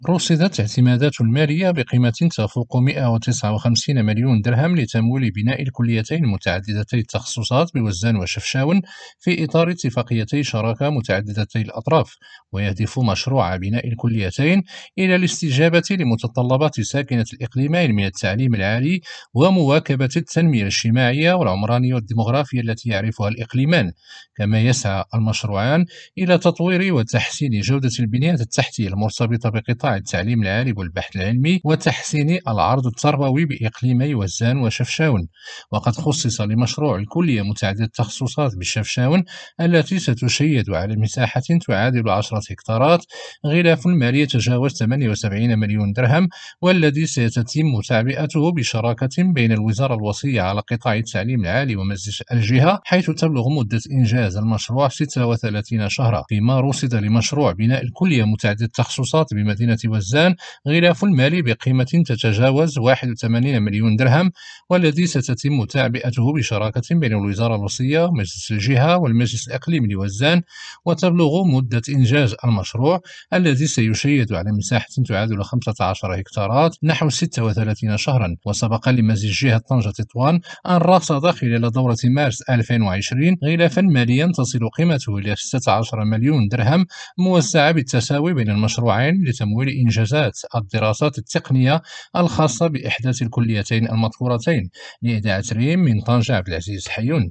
رصدت اعتمادات المالية بقيمة تفوق 159 مليون درهم لتمويل بناء الكليتين متعددتي التخصصات بوزان وشفشاون في إطار اتفاقيتي شراكة متعددتي الأطراف. ويهدف مشروع بناء الكليتين إلى الاستجابة لمتطلبات ساكنة الإقليمين من التعليم العالي ومواكبة التنمية الاجتماعية والعمرانية والديمغرافية التي يعرفها الإقليمان. كما يسعى المشروعان إلى تطوير وتحسين جودة البنيات التحتية المرتبطة بقطاع التعليم العالي والبحث العلمي وتحسين العرض التربوي بإقليمي وزان وشفشاون. وقد خصص لمشروع الكلية متعدد التخصصات بشفشاون التي ستشيد على مساحة تعادل 10 هكتارات غلاف مالي يتجاوز 78 مليون درهم، والذي سيتم تعبئته بشراكة بين الوزارة الوصية على قطاع التعليم العالي ومجلس الجهة، حيث تبلغ مدة إنجاز المشروع 36 شهرا. فيما رصد لمشروع بناء الكلية متعدد التخصصات بمدينة وزان غلاف مالي بقيمة تتجاوز 81 مليون درهم، والذي ستتم تعبئته بشراكة بين الوزارة الوصية ومجلس الجهة والمجلس الإقليمي لوزان. وتبلغ مدة إنجاز المشروع الذي سيشيد على مساحة تعادل 15 هكتارات نحو 36 شهرا. وسبق لمجلس جهة طنجة تطوان أن رصد خلال دورة مارس 2020 غلافا ماليا تصل قيمته إلى 16 مليون درهم موزعة بالتساوي بين المشروعين لتمويل إنجازات الدراسات التقنية الخاصة بإحداث الكليتين المذكورتين. لإذاعة ريم من طنجة، عبد العزيز حيون.